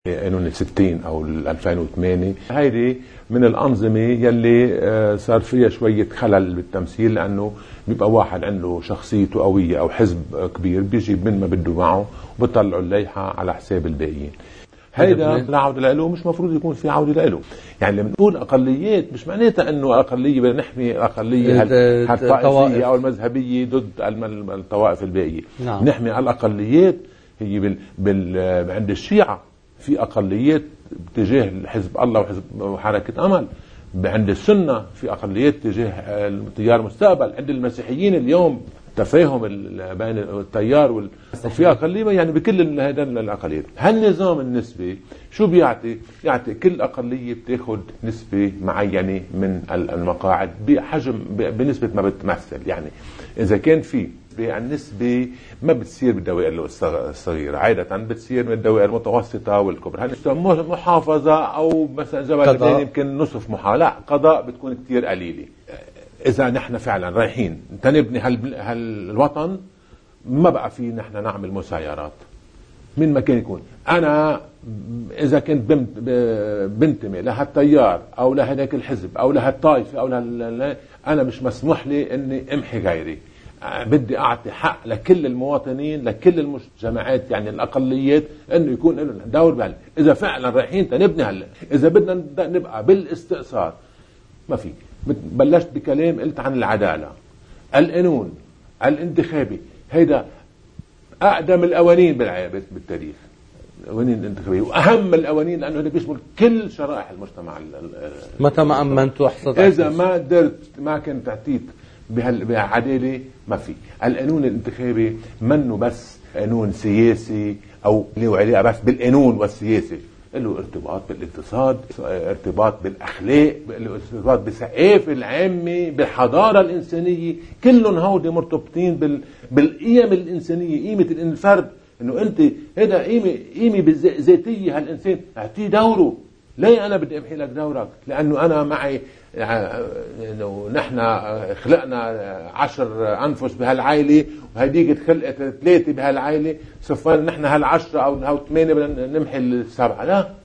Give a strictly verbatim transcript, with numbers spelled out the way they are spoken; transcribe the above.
قانون ستين او ألفين وثمانية هيدي من الانظمه يلي صار فيها شويه خلل بالتمثيل، لانه بيبقى واحد عنده شخصيته قويه او حزب كبير بيجيب من ما بده معه وبيطلعوا الليحه على حساب الباقيين. هيدا لا عوده له، مش مفروض يكون في عوده له. يعني لما نقول اقليات مش معناتها انه اقليه بدنا نحمي الاقليه الطائفيه او المذهبيه ضد الطوائف الباقيه. نعم. نحمي الاقليات هي بال... بال... عند الشيعه في اقليات تجاه حزب الله وحزب وحركه امل، عند السنه في اقليات تجاه تيار المستقبل، عند المسيحيين اليوم تفاهم بين التيار وال... وفي اقليه، يعني بكل هذا الاقليات. هالنظام النسبي شو بيعطي؟ يعطي كل اقليه بتاخذ نسبه معينه من المقاعد بحجم بنسبه ما بتمثل. يعني اذا كان في النسبة ما بتصير بالدوائر الصغيرة، عادة بتصير من الدوائر المتوسطة والكبرى. هل محافظة أو مثلا جبل لبنان يمكن نصف محافظة، لا قضاء بتكون كتير قليلة. إذا نحن فعلا رايحين تنبني هالوطن ما بقى في نحن نعمل مسايرات من ما كان يكون. أنا إذا كنت بنتمي لهالتيار أو لهذاك الحزب أو لهالطائفة أو له أنا مش مسموح لي إني أمحي غيري. بدي أعطي حق لكل المواطنين، لكل الجماعات، يعني الأقليات، إنه يكون لهم دور بهال. إذا فعلا رايحين تنبني هلا، إذا بدنا نبقى بالاستئصال ما في. بلشت بكلام قلت عن العدالة، القانون الانتخابي، هيدا أقدم القوانين بالتاريخ، القوانين الانتخابية، وأهم القوانين لأنه هذا بيشمل كل شرائح المجتمع. متى ما أمنت وحصلت إذا ما قدرت ما كنت تعطيت بهالعدالة ما في. القانون الانتخابي منه بس قانون سياسي او له علاقه بس بالقانون والسياسي، له ارتباط بالاقتصاد، ارتباط بالاخلاق، ارتباط بالثقافه العامه، بالحضاره الانسانيه. كلهم هودي مرتبطين بال... بالقيم الانسانيه، قيمه الفرد، انه انت هذا قيمه قيمه ذاتيه. هالانسان اعطيه دوره. ليه انا بدي امحي لك دورك؟ لانه انا معي انه نحن خلقنا عشر انفس بهالعائله وهديك خلقت ثلاثه بهالعائله، صفان نحن هالعشره او هالثمانيه بدنا نمحي السبعه. لا.